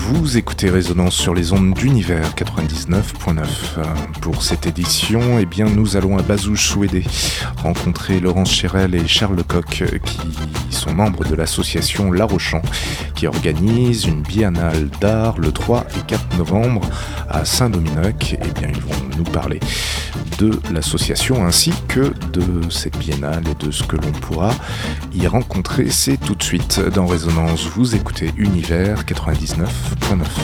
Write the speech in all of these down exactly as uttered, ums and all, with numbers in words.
Vous écoutez Résonance sur les ondes d'Univers quatre-vingt-dix-neuf point neuf. Pour cette édition, eh bien, nous allons à Bazouges-Souédé rencontrer Laurence Chérel et Charles Lecoq qui sont membres de l'association La Rochant qui organise une biennale d'art le trois et quatre novembre à Saint-Dominique. Eh bien, ils vont nous parler de l'association ainsi que de cette biennale et de ce que l'on pourra y rencontrer. C'est tout de suite dans Résonance. Vous écoutez Univers quatre-vingt-dix-neuf point neuf.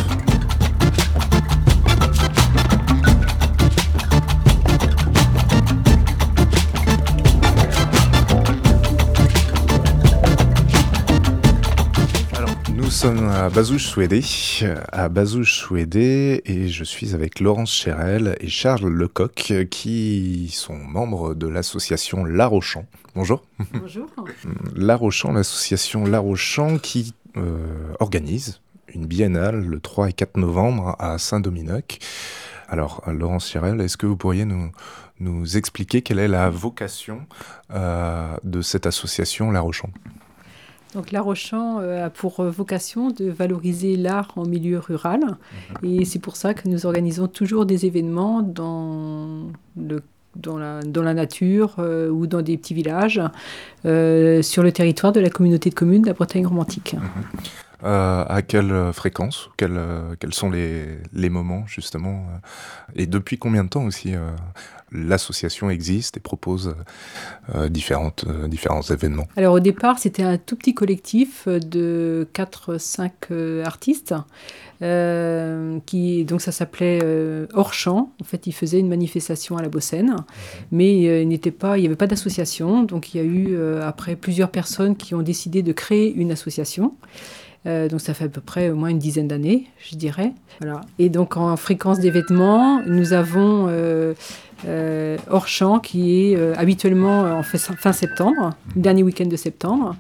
Nous sommes à Bazouges-Souédé, à Bazouges-Souédé, et je suis avec Laurence Chérel et Charles Lecoq qui sont membres de l'association La Rochant. Bonjour. Bonjour. La Rochant, l'association La Rochant qui euh, organise une biennale le trois et quatre novembre à Saint-Dominique. Alors, Laurence Chérel, est-ce que vous pourriez nous, nous expliquer quelle est la vocation euh, de cette association La Rochant ? Donc La Rochant euh, a pour vocation de valoriser l'art en milieu rural. Mmh. Et c'est pour ça que nous organisons toujours des événements dans, le, dans, la, dans la nature euh, ou dans des petits villages euh, sur le territoire de la communauté de communes de la Bretagne romantique. Mmh. Euh, à quelle fréquence, quels, quels sont les, les moments justement, et depuis combien de temps aussi euh, l'association existe et propose euh, différentes, euh, différents événements? Alors au départ, c'était un tout petit collectif de quatre cinq euh, artistes. Euh, qui, donc ça s'appelait euh, Hors Champ. En fait, ils faisaient une manifestation à la Bossène, mais euh, il n'était pas, il n'y avait pas d'association. Donc il y a eu euh, après plusieurs personnes qui ont décidé de créer une association. Euh, donc ça fait à peu près au moins une dizaine d'années, je dirais. Voilà. Et donc en fréquence d'événements, nous avons euh, euh, Hors Champ qui est euh, habituellement en fin septembre, le dernier week-end de septembre.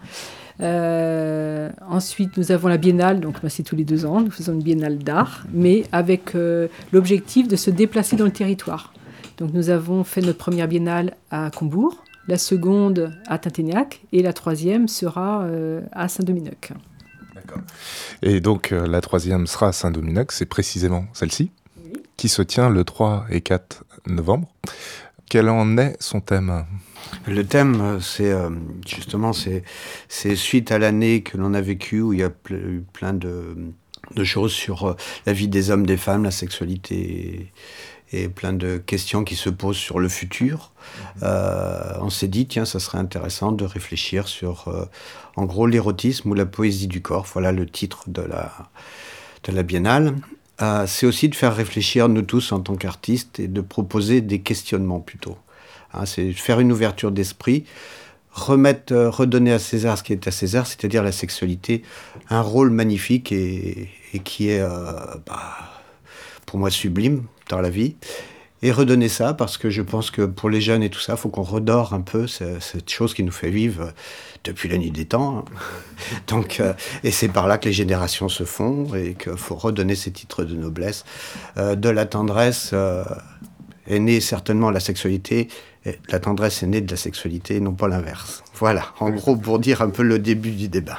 Euh, ensuite, nous avons la biennale, donc bah, c'est tous les deux ans, nous faisons une biennale d'art, mais avec euh, l'objectif de se déplacer dans le territoire. Donc nous avons fait notre première biennale à Combourg, la seconde à Tinténiac, et la troisième sera euh, à Saint-Dominique. D'accord. Et donc euh, la troisième sera à Saint-Dominique, c'est précisément celle-ci, oui, qui se tient le trois et quatre novembre. Quel en est son thème ? Le thème, c'est euh, justement, c'est, c'est suite à l'année que l'on a vécue, où il y a eu plein de, de choses sur euh, la vie des hommes, des femmes, la sexualité, et, et plein de questions qui se posent sur le futur. Euh, on s'est dit, tiens, ça serait intéressant de réfléchir sur, euh, en gros, l'érotisme ou la poésie du corps. Voilà le titre de la, de la biennale. Euh, c'est aussi de faire réfléchir nous tous en tant qu'artistes et de proposer des questionnements plutôt. Hein, c'est faire une ouverture d'esprit, remettre, euh, redonner à César ce qui est à César, c'est-à-dire la sexualité, un rôle magnifique et, et qui est, euh, bah, pour moi, sublime dans la vie. Et redonner ça, parce que je pense que pour les jeunes et tout ça, il faut qu'on redore un peu cette, cette chose qui nous fait vivre depuis la nuit des temps. Hein. Donc, euh, et c'est par là que les générations se font et qu'il faut redonner ces titres de noblesse. Euh, de la tendresse euh, est née certainement la sexualité. Et la tendresse est née de la sexualité, non pas l'inverse. Voilà, en gros, pour dire un peu le début du débat.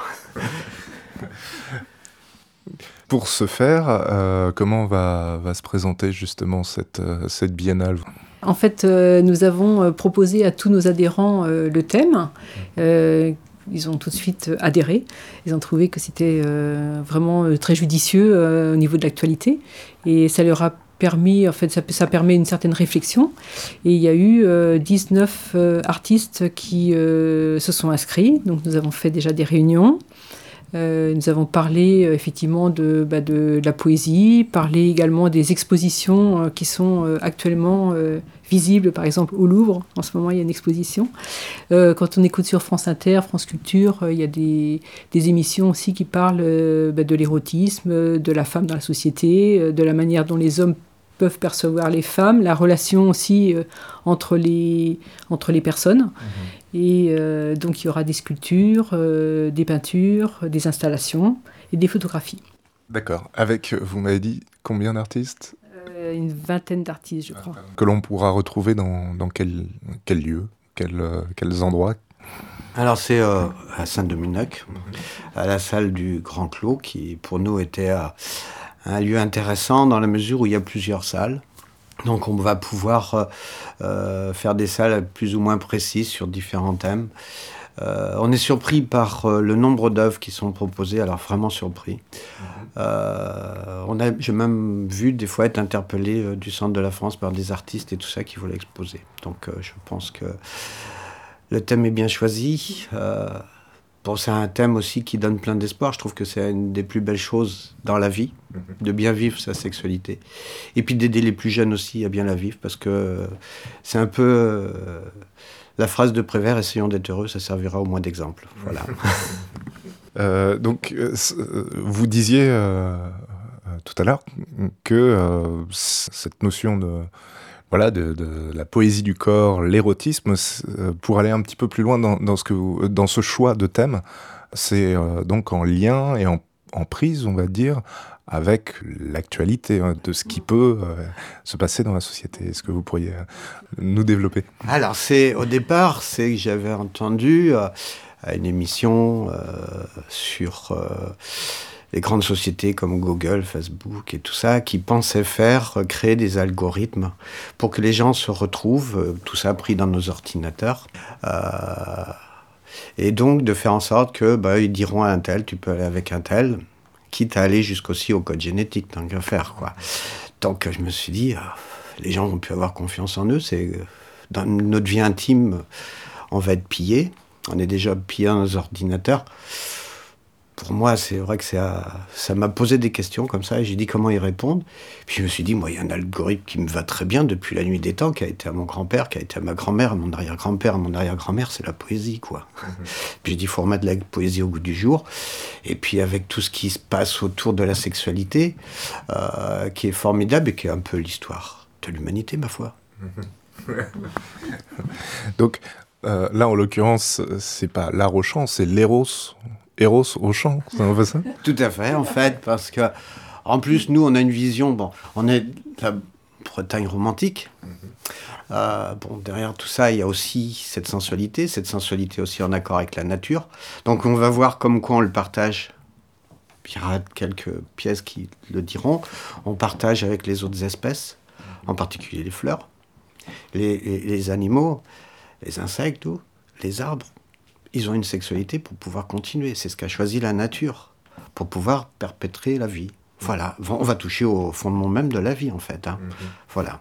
Pour ce faire, euh, comment va, va se présenter justement cette, euh, cette biennale ? En fait, euh, nous avons proposé à tous nos adhérents euh, le thème. Euh, ils ont tout de suite adhéré. Ils ont trouvé que c'était euh, vraiment euh, très judicieux euh, au niveau de l'actualité. Et ça leur a permis, en fait, ça, ça permet une certaine réflexion. Et il y a eu euh, dix-neuf euh, artistes qui euh, se sont inscrits. Donc nous avons fait déjà des réunions. Euh, nous avons parlé euh, effectivement de, bah, de, de la poésie, parlé également des expositions euh, qui sont euh, actuellement euh, visibles, par exemple au Louvre. En ce moment, il y a une exposition. Euh, quand on écoute sur France Inter, France Culture, euh, il y a des, des émissions aussi qui parlent euh, bah, de l'érotisme, de la femme dans la société, euh, de la manière dont les hommes peuvent percevoir les femmes, la relation aussi euh, entre, les, entre les personnes. Mmh. Et euh, donc, il y aura des sculptures, euh, des peintures, des installations et des photographies. D'accord. Avec, vous m'avez dit, combien d'artistes ? euh, Une vingtaine d'artistes, je crois. Que l'on pourra retrouver dans, dans quel, quel lieu, quel, euh, quels endroits ? Alors, c'est euh, à Saint-Dominique, à la salle du Grand Clos, qui pour nous était à, un lieu intéressant dans la mesure où il y a plusieurs salles. Donc on va pouvoir euh, faire des salles plus ou moins précises sur différents thèmes. Euh, on est surpris par euh, le nombre d'œuvres qui sont proposées, alors vraiment surpris. Mmh. Euh, on a, j'ai même vu des fois être interpellé euh, du centre de la France par des artistes et tout ça qui voulaient exposer. Donc euh, je pense que le thème est bien choisi. Euh, bon, c'est un thème aussi qui donne plein d'espoir. Je trouve que c'est une des plus belles choses dans la vie, mmh. de bien vivre sa sexualité. Et puis d'aider les plus jeunes aussi à bien la vivre, parce que c'est un peu... Euh, la phrase de Prévert, essayons d'être heureux, ça servira au moins d'exemple. Voilà. euh, donc, euh, vous disiez euh, tout à l'heure que euh, cette notion de, voilà, de, de la poésie du corps, l'érotisme, pour aller un petit peu plus loin dans, dans, ce, que vous, dans ce choix de thème, c'est euh, donc en lien et en, en prise, on va dire, avec l'actualité hein, de ce qui peut euh, se passer dans la société. Est-ce que vous pourriez euh, nous développer ? Alors, c'est, au départ, c'est que j'avais entendu euh, à une émission euh, sur euh, les grandes sociétés comme Google, Facebook et tout ça, qui pensaient faire, euh, créer des algorithmes pour que les gens se retrouvent, euh, tout ça pris dans nos ordinateurs, euh, et donc de faire en sorte que, bah, ils diront à un tel, tu peux aller avec un tel, quitte à aller jusqu'aussi au code génétique, tant qu'à faire, quoi. Donc je me suis dit, euh, les gens vont plus avoir confiance en eux, c'est, euh, dans notre vie intime, on va être pillé, on est déjà pillé dans nos ordinateurs. Pour moi, c'est vrai que ça, ça m'a posé des questions comme ça, et j'ai dit comment y répondre. Puis je me suis dit, moi, il y a un algorithme qui me va très bien depuis la nuit des temps, qui a été à mon grand-père, qui a été à ma grand-mère, à mon arrière-grand-père, à mon arrière-grand-mère, c'est la poésie, quoi. Mmh. Puis j'ai dit, il faut remettre la poésie au goût du jour. Et puis avec tout ce qui se passe autour de la sexualité, euh, qui est formidable et qui est un peu l'histoire de l'humanité, ma foi. Mmh. Donc euh, là, en l'occurrence, c'est pas l'art au chant, c'est l'éros. Eros au chant, c'est un peu ça ? Tout à fait, en fait, parce que, en plus, nous, on a une vision, bon, on est la Bretagne romantique. Mm-hmm. Euh, bon, derrière tout ça, il y a aussi cette sensualité, cette sensualité aussi en accord avec la nature. Donc, on va voir comme quoi on le partage. Il y aura quelques pièces qui le diront. On partage avec les autres espèces, en particulier les fleurs, les, les, les animaux, les insectes, tout, les arbres. Ils ont une sexualité pour pouvoir continuer. C'est ce qu'a choisi la nature, pour pouvoir perpétrer la vie. Voilà, on va toucher au fondement même de la vie, en fait. Hein. Mm-hmm. Voilà.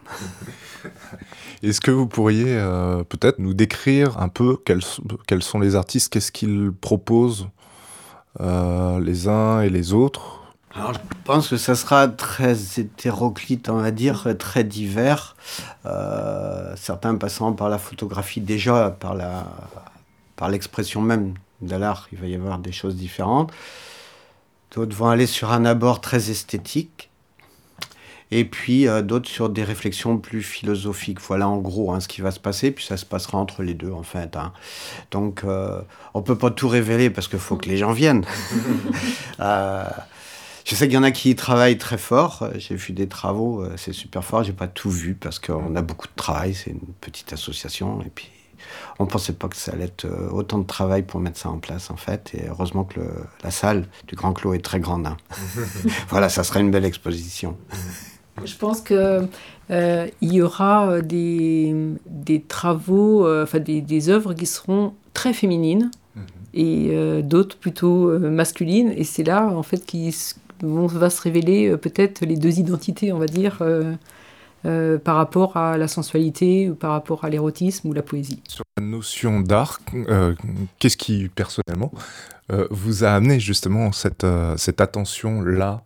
Est-ce que vous pourriez euh, peut-être nous décrire un peu quels, quels sont les artistes, qu'est-ce qu'ils proposent euh, les uns et les autres ? Alors, je pense que ça sera très hétéroclite, on va dire, très divers. Euh, certains passant par la photographie, déjà par la... par l'expression même de l'art, il va y avoir des choses différentes. D'autres vont aller sur un abord très esthétique. Et puis euh, d'autres sur des réflexions plus philosophiques. Voilà en gros hein, ce qui va se passer. Puis ça se passera entre les deux en fait. Hein. Donc euh, on ne peut pas tout révéler parce qu'il faut que les gens viennent. euh, je sais qu'il y en a qui y travaillent très fort. J'ai vu des travaux, euh, c'est super fort. Je n'ai pas tout vu parce qu'on a beaucoup de travail. C'est une petite association. Et puis on ne pensait pas que ça allait être autant de travail pour mettre ça en place, en fait. Et heureusement que le, la salle du Grand Clos est très grande. Hein. Voilà, ça sera une belle exposition. Je pense qu'il euh, y aura des, des travaux, euh, enfin des, des œuvres qui seront très féminines mm-hmm. et euh, d'autres plutôt euh, masculines. Et c'est là, en fait, qu'il va se révéler euh, peut-être les deux identités, on va dire, euh, Euh, par rapport à la sensualité ou par rapport à l'érotisme ou la poésie. Sur la notion d'art, euh, qu'est-ce qui, personnellement, euh, vous a amené justement cette, euh, cette attention-là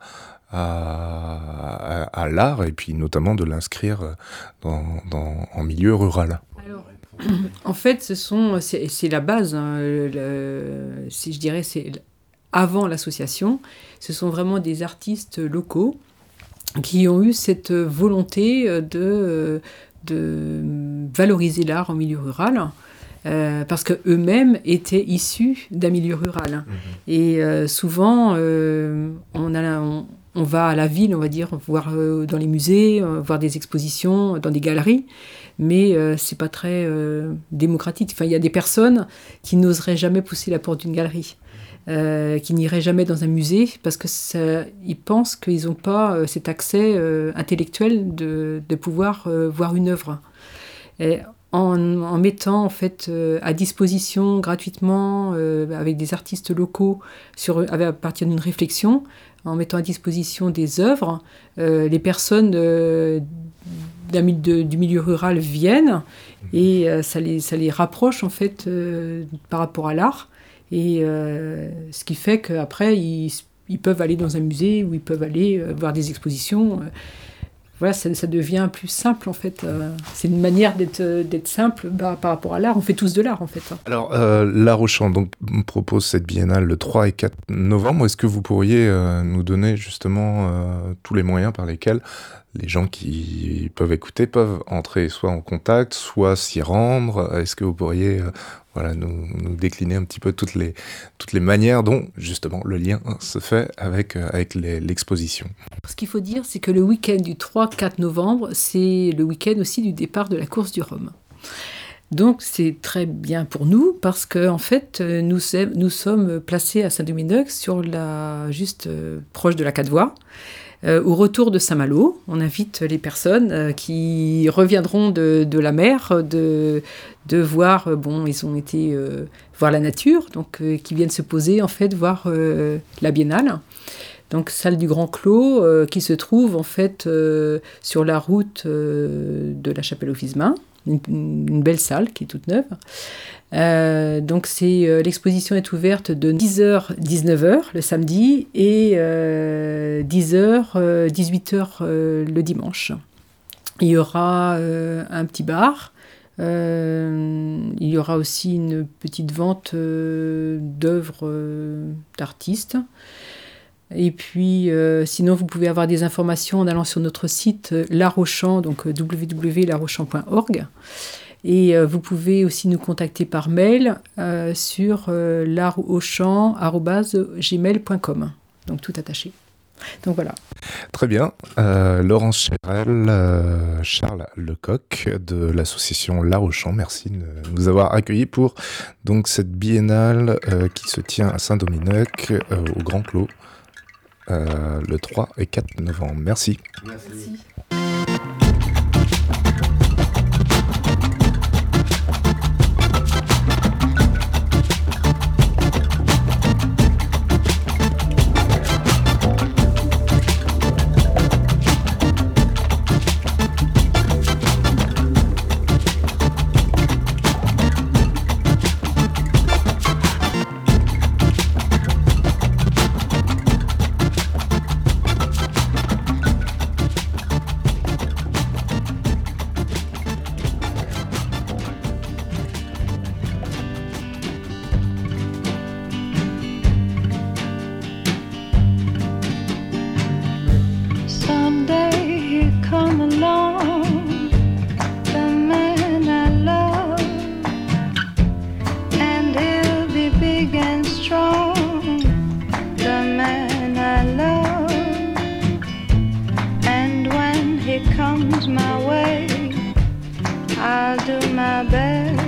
à, à, à l'art et puis notamment de l'inscrire dans, dans, en milieu rural ? Alors, en fait, ce sont, c'est, c'est la base, hein, le, si je dirais, c'est avant l'association, ce sont vraiment des artistes locaux qui ont eu cette volonté de, de valoriser l'art en milieu rural, euh, parce qu'eux-mêmes étaient issus d'un milieu rural. Mmh. Et euh, souvent, euh, on, a, on, on va à la ville, on va dire, voir euh, dans les musées, euh, voir des expositions, dans des galeries, mais euh, c'est pas très euh, démocratique. Enfin, il y a des personnes qui n'oseraient jamais pousser la porte d'une galerie, euh, qui n'iraient jamais dans un musée, parce que ça, ils pensent qu'ils n'ont pas euh, cet accès euh, intellectuel de, de pouvoir euh, voir une œuvre. Et en, en mettant en fait euh, à disposition gratuitement euh, avec des artistes locaux sur, à partir d'une réflexion, en mettant à disposition des œuvres, euh, les personnes euh, d'un, de, du milieu rural viennent et euh, ça, les, ça les rapproche en fait euh, par rapport à l'art, et euh, ce qui fait qu'après ils, ils peuvent aller dans un musée ou ils peuvent aller euh, voir des expositions. Euh, Voilà, ça, ça devient plus simple en fait. Euh, c'est une manière d'être, d'être simple bah, par rapport à l'art. On fait tous de l'art en fait. Alors, euh, l'Art au Champ donc, propose cette biennale le trois et quatre novembre. Est-ce que vous pourriez euh, nous donner justement euh, tous les moyens par lesquels les gens qui peuvent écouter peuvent entrer soit en contact, soit s'y rendre? Est-ce que vous pourriez euh, voilà, nous, nous décliner un petit peu toutes les, toutes les manières dont justement le lien se fait avec, euh, avec les, l'exposition? Ce qu'il faut dire, c'est que le week-end du trois quatre novembre, c'est le week-end aussi du départ de la course du Rhum. Donc c'est très bien pour nous parce que en fait nous, nous sommes placés à Saint-Domingue, sur la juste euh, proche de la Quatre-Voies. Euh, au retour de Saint-Malo, on invite les personnes euh, qui reviendront de, de la mer, de, de voir, euh, bon, ils ont été euh, voir la nature, donc euh, qui viennent se poser, en fait, voir euh, la biennale. Donc, salle du Grand Clos, euh, qui se trouve, en fait, euh, sur la route euh, de la Chapelle-aux-Fismes, une, une belle salle qui est toute neuve. Euh, donc c'est, euh, l'exposition est ouverte de dix heures à dix-neuf heures le samedi et euh, dix heures à dix-huit heures euh, le dimanche. Il y aura euh, un petit bar, euh, il y aura aussi une petite vente euh, d'œuvres euh, d'artistes. Et puis, euh, sinon, vous pouvez avoir des informations en allant sur notre site euh, L'Art au Champ, donc euh, w w w point l'art au champ point org. Et euh, vous pouvez aussi nous contacter par mail euh, sur euh, l'art au champ arobase gmail point com. Donc tout attaché. Donc voilà. Très bien. Euh, Laurence Chérel, euh, Charles Lecoq de l'association L'Art au Champ, merci de nous avoir accueillis pour donc, cette biennale euh, qui se tient à Saint-Domingue, euh, au Grand Clos, euh, le trois et quatre novembre. Merci. Merci. Merci.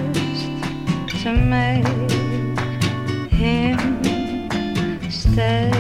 To make him stay.